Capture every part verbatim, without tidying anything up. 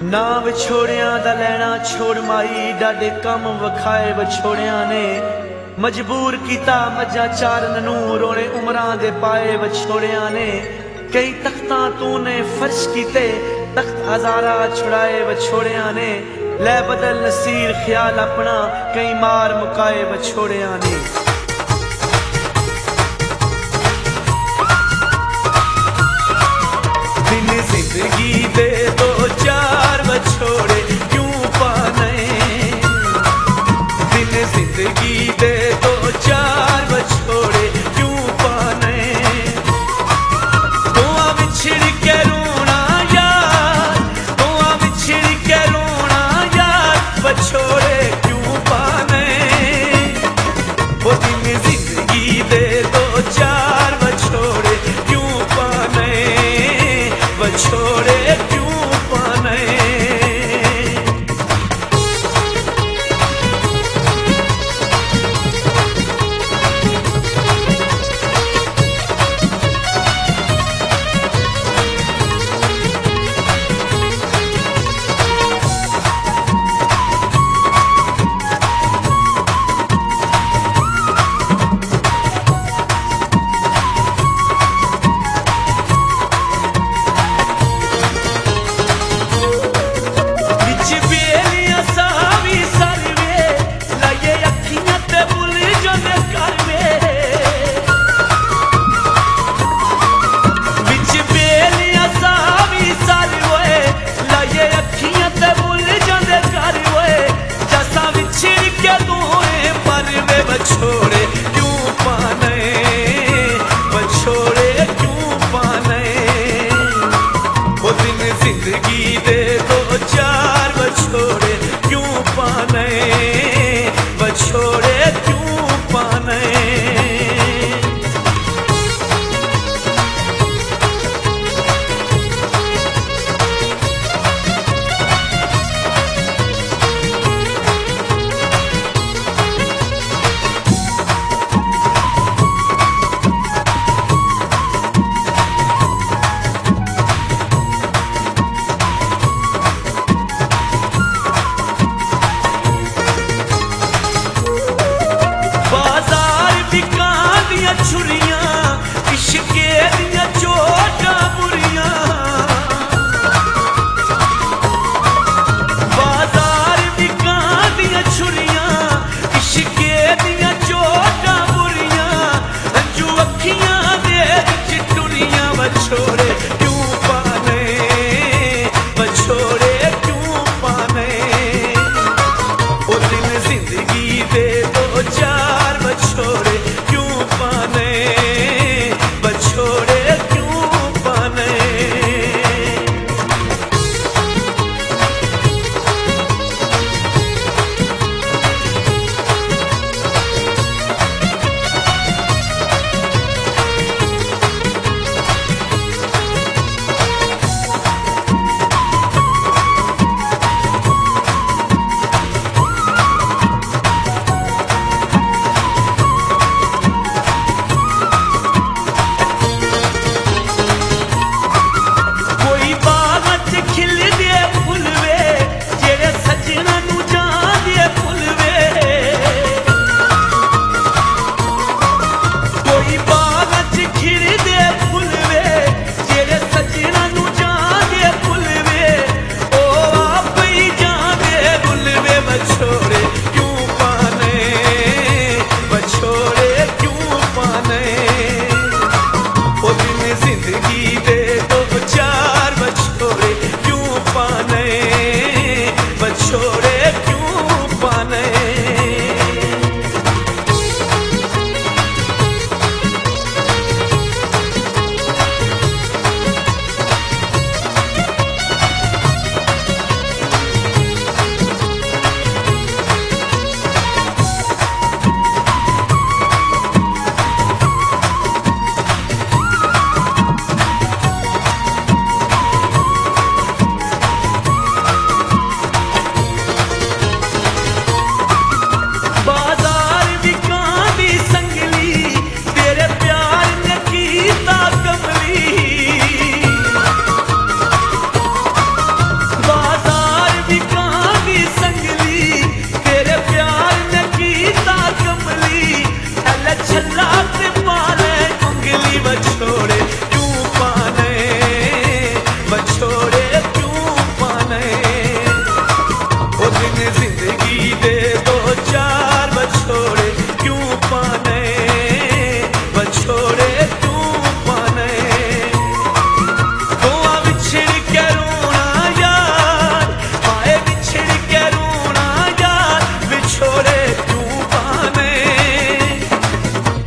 ना विछोड़िया दा लैना छोड़ माई डाडे कम वखाए विछोड़िया ने मजबूर किता मजा चारन नू रोने उमरां दे पाए विछोड़िया ने कई तख्तां तूने फर्श कीते तख्त हजारा छुड़ाए विछोड़िया ने लै बदल नसीर ख्याल अपना कई मार मुकाए विछोड़िया ने दिन जिंदगी दे दो चार विछोड़े क्यों पाने दिन जिंदगी दे दो चार विछोड़े क्यों पाने दुआ बिछड़ के रोना यार दुआ बिछड़ के रोना यार विछोड़े क्यों पाने वो दिन जिंदगी दे दो चार विछोड़े क्यों पाने विछोड़े क्यों पाने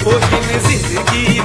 ओ जिन जिंदगी